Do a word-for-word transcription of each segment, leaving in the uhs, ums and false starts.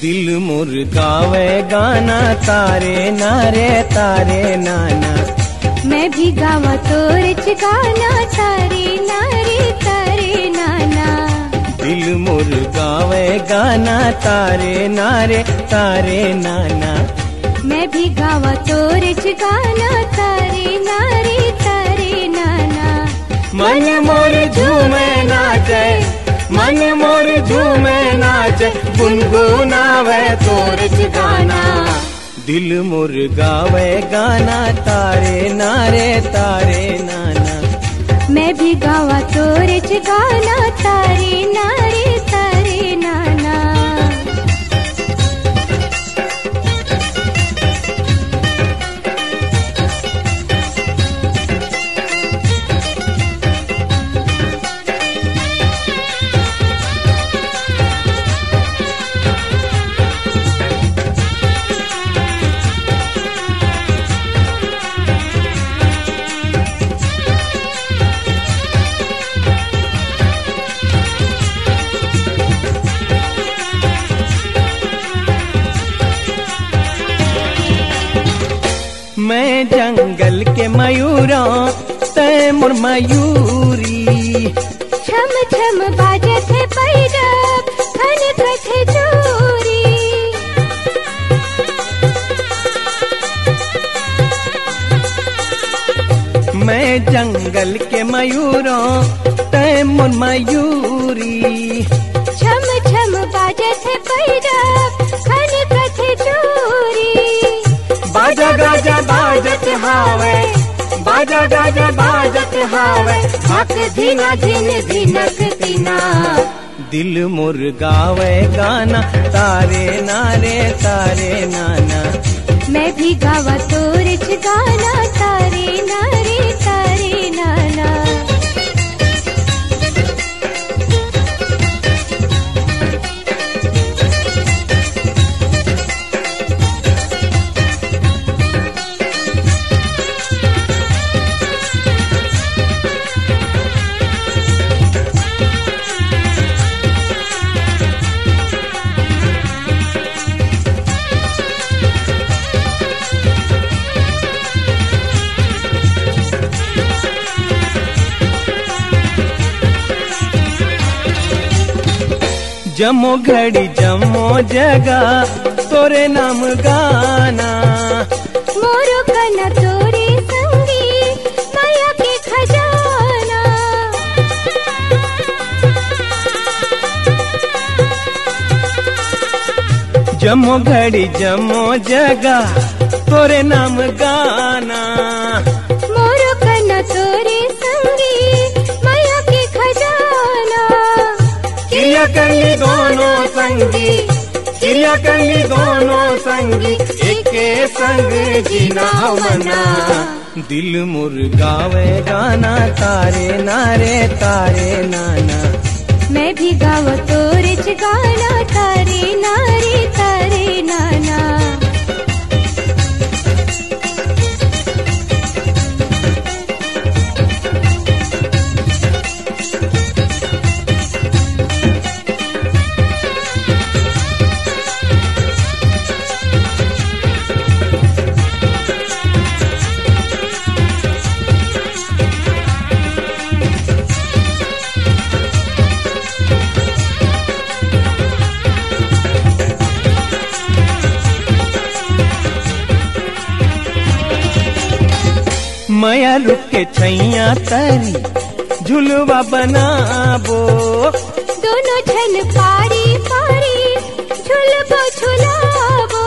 दिल मोर गावे गाना तारे नारे तारे नाना। मैं भी गावा तोरच गाना तारे नारे तारे नाना। दिल मोर गावे गाना तारे नारे तारे नाना। मैं भी गावा तोरच गाना तारे नारे तारे नाना। मन मोर झूमे नाचे, मन मोर झूमे नाचे, गुनगुनावे तोरच गाना। दिल मोर गावे गाना तारे नारे तारे नाना। मैं भी गावा तोरच गाना तारे नारे तारे नाना। मैं जंगल के मयूरा तै मोर मयूरी। छम छम बाजे थे पैरब खन कथे चोरी। मैं जंगल के मयूरा तै मोर मयूरी। छम छम बाजे थे पैरब खन कथे चोरी। बाजा गाजा बाजत हावे, बाजा गाजा बाजत हावे, हक धीना धीन धीनक तीना। दिल मोर गावे गाना तारे नारे तारे नाना। मैं भी गावा तोरच गाना तारे नारे तारे नाना। जमो घड़ी जमो जगह तोरे नाम गाना। मोरो कना तोरे संगी माया के खजाना। जमो घड़ी जमो जगह तोरे नाम गाना। मोरो कना तोरे संगी माया के खजाना। क्रिया करली दोनों संगी, क्रिया करली दोनों संगी, एके संग जीना मना। दिल मोर गावे गाना तारे नारे तारे नाना। मैं भी गावा तोरच गाना तारे नारे तारे नाना। मया रुक के छैया तरी झुलवा बनाबो। दोनों झन पारी पारी झुलबो झुलाबो।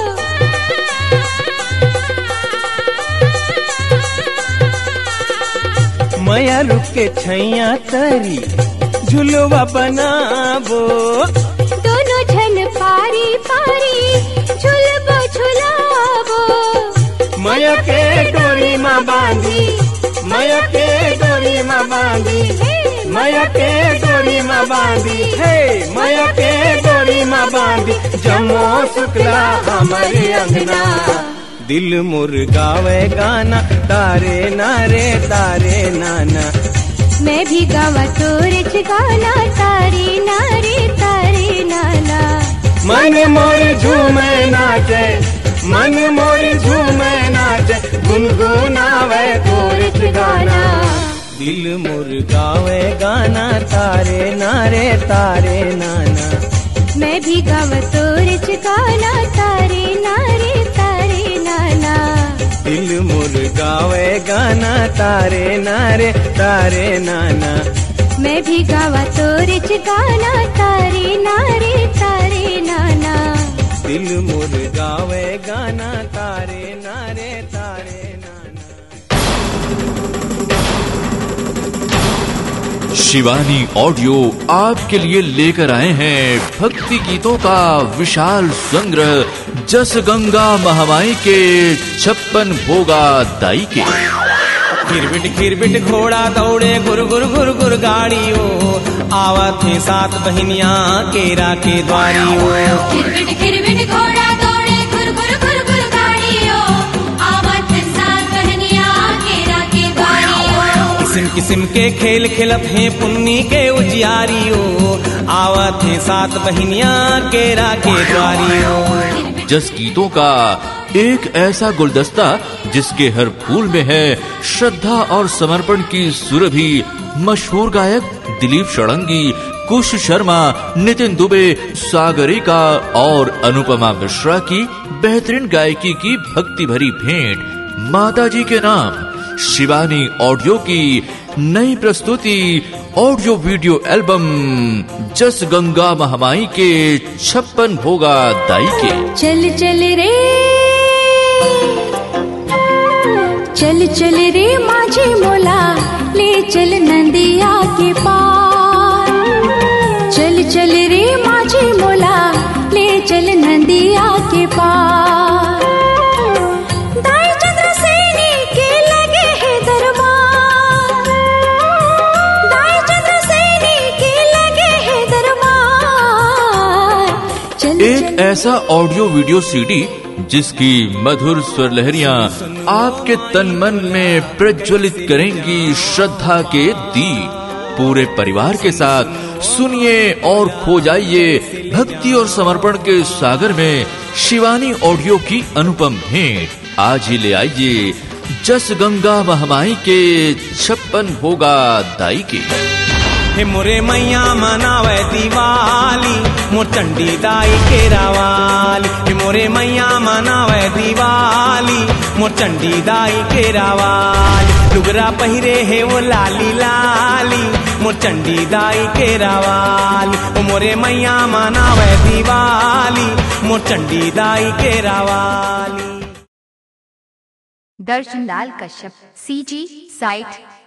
मया रुक के छैया तरी झुलवा बनाबो। दोनों झन पारी पारी झुलबो झुलाबो। मया के डोरी माँ बांधी, मया के डोरी माँ बांधी, मया के डोरी माँ बांधी, हे मया के डोरी माँ बांधी, जमो शुक्ला हमारे अंगना। दिल मोर गावे गाना तारे नारे तारे नाना। मैं भी गावा तोरच गाना तारे नारे तारे नाना। मन मोर झूमे नाचे, मन मोर झूमे नाचे, गुनगुनावे तोरिच गाना। दिल मोर गावे गाना तारे नारे तारे नाना। मैं भी गावा तोरिच गाना तारे नारे तारे नाना। दिल मोर गावे गाना तारे नारे तारे नाना। मैं भी गावा तोरिच गाना तारे नारे तारे नाना। दिल मोर गावे गाना तारे नारे तारे नाना। शिवानी ऑडियो आपके लिए लेकर आए हैं भक्ति गीतों का विशाल संग्रह जस गंगा महामाई के छप्पन भोगा दाई के। खिरबिट खिरबिट घोड़ा दौड़े गुर गुर गुर गुर गाड़ियों, आवत थे सात बहनियां केरा के द्वारियों। खिरबिट खिरबिट घोड़ा दौड़े गुर गुर गुर गुर गाड़ियों, आवत थे सात बहनियां केरा के द्वारियों। किस्म किस्म के खेल खेलत हैं पुन्नी के उजियारियों, आवत थे सात बहनियां केरा के द्वारियों। जस गीतों का एक ऐसा गुलदस्ता जिसके हर फूल में है श्रद्धा और समर्पण की सुरभि। मशहूर गायक दिलीप षडंगी, कुश शर्मा, नितिन दुबे, सागरिका और अनुपमा मिश्रा की बेहतरीन गायकी की भक्ति भरी भेंट माता जी के नाम। शिवानी ऑडियो की नई प्रस्तुति ऑडियो वीडियो एल्बम जस गंगा महामाई के छप्पन भोगा दाई के। चल चल रे चल चल रे माझे मोला, ले चल नंदिया के पार। चल चल रे माझे मोला, ले चल नंदिया के पार। दाई चंद्रसेनी के लगे है दरबार, दाई चंद्रसेनी के लगे है दरबार। चल एक ऐसा ऑडियो वीडियो सीडी जिसकी मधुर स्वर लहरियां आपके तन मन में प्रज्वलित करेंगी श्रद्धा के दीप। पूरे परिवार के साथ सुनिए और खो जाइए भक्ति और समर्पण के सागर में शिवानी ऑडियो की अनुपम भेंट। आज ही ले आइए जस गंगा महामाई के छप्पन भोगा दाई के। हे मोरे मैया मनावे दिवाली, मोर चंडी दाई के रावाली। हे मोरे मैया मनावे दिवाली, मोर चंडी दाई के रावाली। लुगरा पहिरे है वो लाली लाली, मोर चंडी दाई के रावाली। ओ मोरे मैया मनावे दिवाली, मोर चंडी दाई के रावाली। दर्शन लाल कश्यप, सी जी साइट